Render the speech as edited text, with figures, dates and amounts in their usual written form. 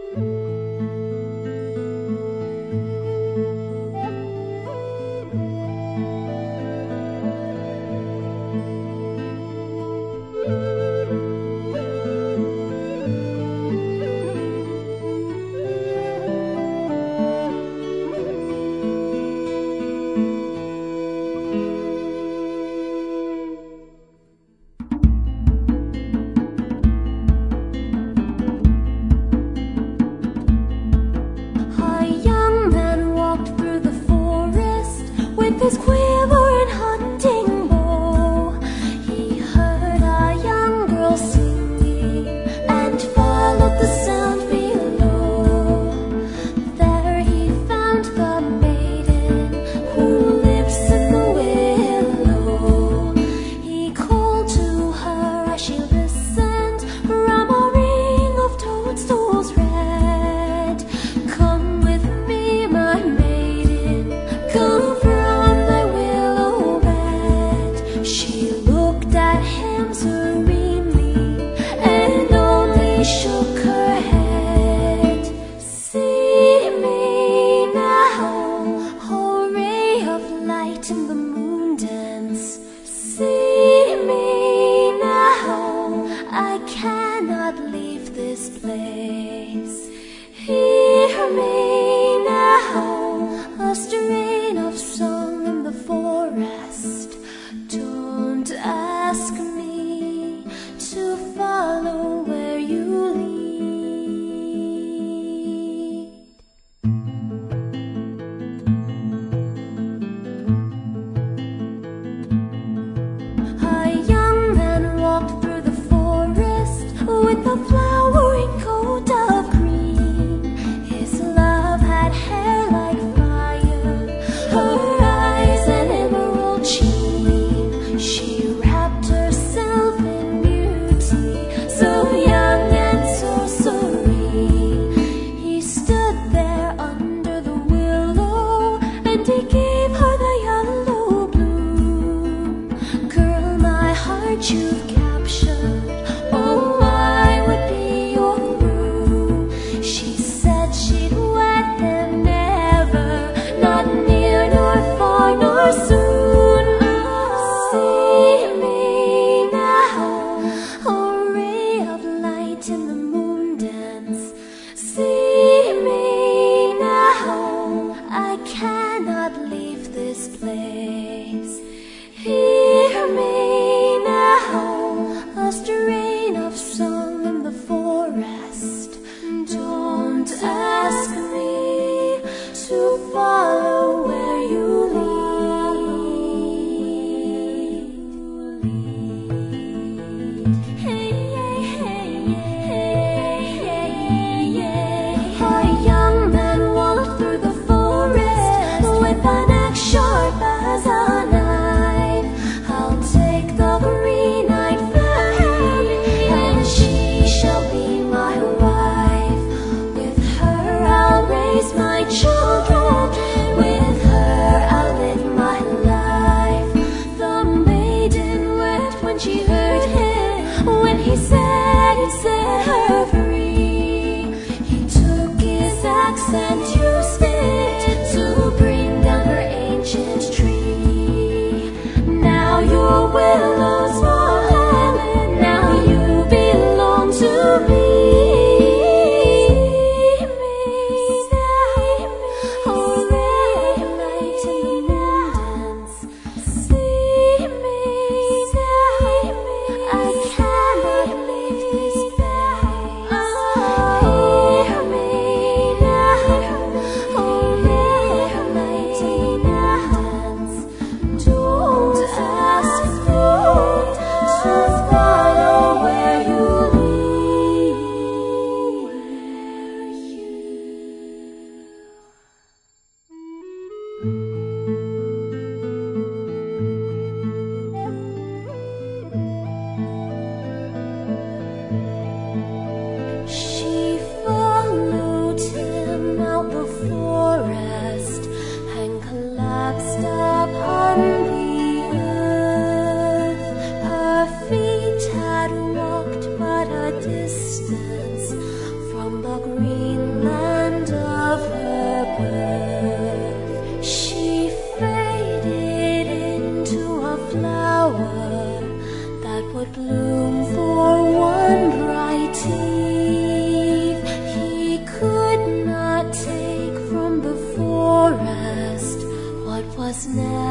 His quiver and hunting bow, he heard a young girl singing and followed the sound below. There he found the maiden who lives in the willow. He called to her as she listened, from a ring of toadstools red. Come with me, my maiden, come. She looked at him serenely and only shook her head. See me now, oh ray of light in the moon dance. See me now, I cannot leave this place. Hear me now, a strain of song in the forest. Don't ask me to follow where you lead. A young man walked through the forest with a flowering coat of green. His love had hair like fire, her eyes an emerald sheen. She wrapped herself in beauty, so young and so serene. He stood there under the willow, and he gave her the yellow bloom. Girl, my heart you've captured, oh, I would be your groom. She said she'd wed him never, not near nor far nor soon. In the moon dance, see me now, I cannot leave this place. Hear me now, a strain of song in the forest. Don't ask me to follow where you lead. Sharp as a knife, I'll take the green-eyed fairy, and she shall be my wife. With her I'll raise my children, with her I'll live my life. The maiden wept when she heard him, when he said he'd set her free. He took his axe and used it to bring down her ancient tree. Now your willow's fallen, now you belong to me. Oh, ray of light in the moon dance. See me now, I cannot leave this place. Hear me now, oh, ray of light in the dance. Don't ask me to follow where you lead. She followed him out the forest and collapsed upon the earth. Her feet had walked but a distance from from the green land of her birth. She faded into a flower that would bloom for one bright eve. He could not take from the forest what was never